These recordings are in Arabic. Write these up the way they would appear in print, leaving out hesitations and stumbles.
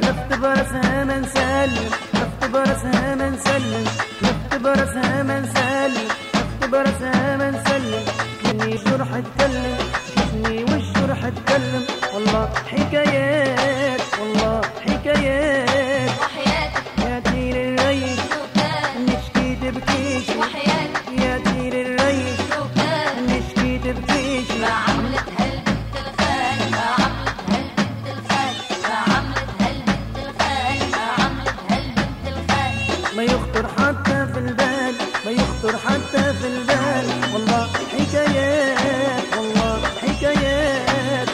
نختبر سما نسلم، نختبر سما نسلم، نختبر سما نسلم، نختبر سما نسلم. كني جرح اتكلم، كني والجرح اتكلم. والله حكايات، والله حكايات. وحياتك يا تير الريش لو كان نشكي تبكيشي، وحياتك يا تير الريش لو كان نشكي تبكيشي. ما عملتها البنت الخال، ما عملتها البنت الخال، ما عملتها البنت الخال، ما عملتها البنت الخال. ما يخطر حتى في البال، ما يخطر حتى في البال. والله حكايات، والله حكايات.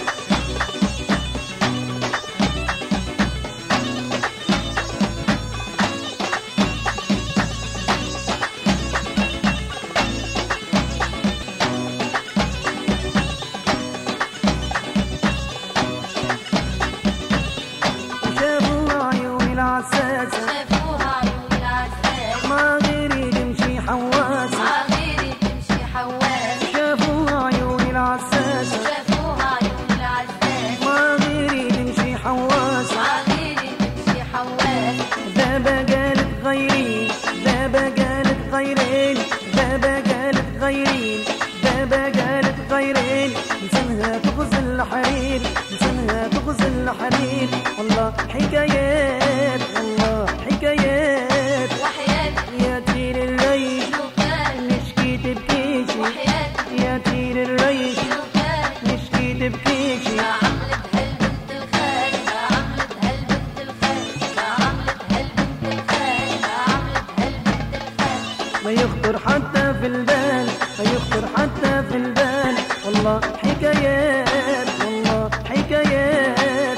شافوا عيوني العساسة شافوها عيون العساس، ما غيري تمشي حواسة. مع غيري تمشي حواس. شافوا عيوني العساسة شافوها عيون العساس، ما غيري تمشي حواسة. مع غيري تمشي حواس. ذابة قالت غيرين، ذابة قالت غيرين، ذابة قالت غيرين، ذابة قالت غيرين. لسانها تغزل الحرير، لسانها تغزل الحرير. والله حكايات، والله حكايات. وحياتك يا تير الريش لو كان نشكي تبكيشي، وحياتك يا تير الريش لو كان نشكي تبكيشي. ما عملتها البنت الخال، ما عملتها البنت الخال، ما عملتها البنت الخال، ما عملتها البنت الخال. ما يخطر حتى في البال، ما يخطر حتى في البال. والله حكايات، والله حكايات.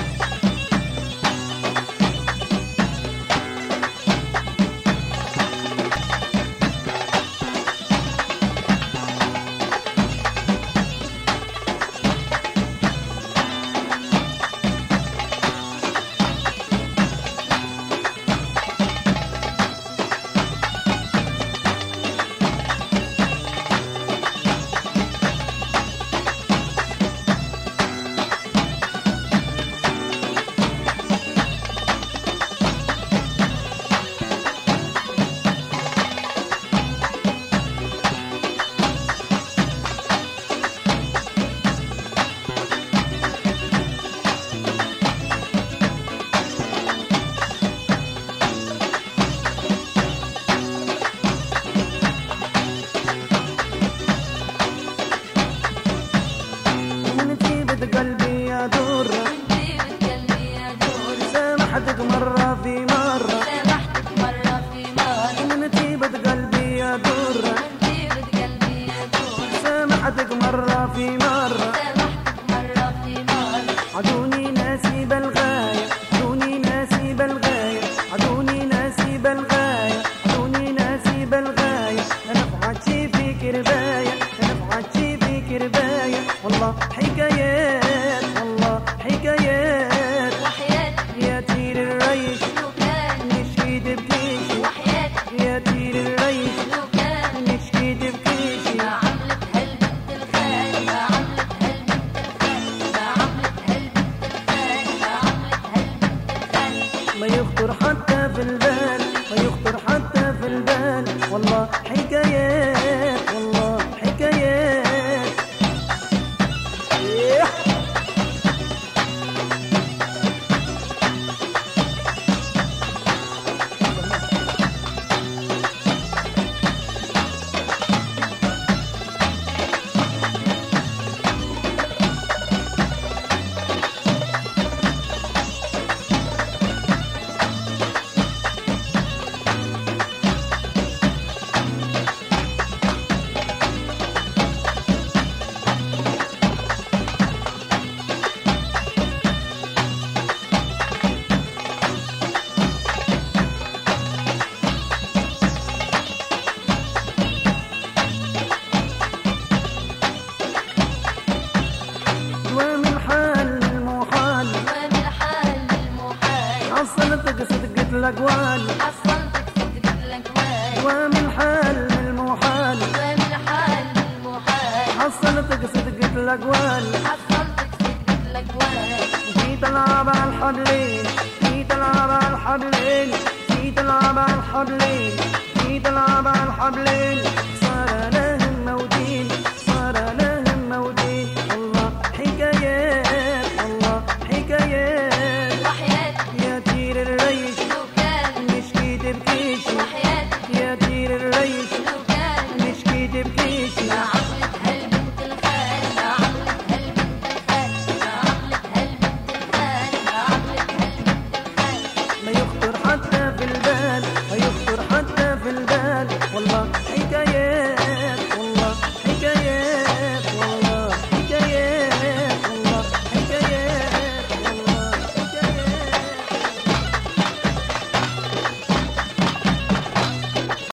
من طيبة قلبي يا درة من طيبة قلبي يا دور، سامحتك مرة في مرة. سامحتك مرة في مرة. من طيبة قلبي يا درة من طيبة قلبي يا دور، سامحتك مرة في مرة. سامحتك مرة في مرة. عدوني ناسي بالغاية، عدوني ناسي بالغاية، عدوني ناسي بالغاية، عدوني ناسي بالغاية. أنا فعدتي فيك رباية، أنا فعدتي فيك رباية. والله حكايات، والله حكايات. وحياتك يا تير الريش لو كان نشكي تبكيشي، وحياتك يا تير الريش لو كان نشكي تبكيشي. ما عملتها البنت الخال، ما عملتها البنت الخال، ما عملتها البنت الخال، ما عملتها البنت الخال. ما يخطر حتى في البال، ما يخطر حتى في البال. والله حكايات، والله حكايات. الأقوال حصلتك فكرة الأكوان ومن حال المحال ومن حال المحال حصلتك صدقة الأقوال حصلتك فكرة الأكوان جيت ألعب على الحبلين الحبلين، في تلعب على الحبلين.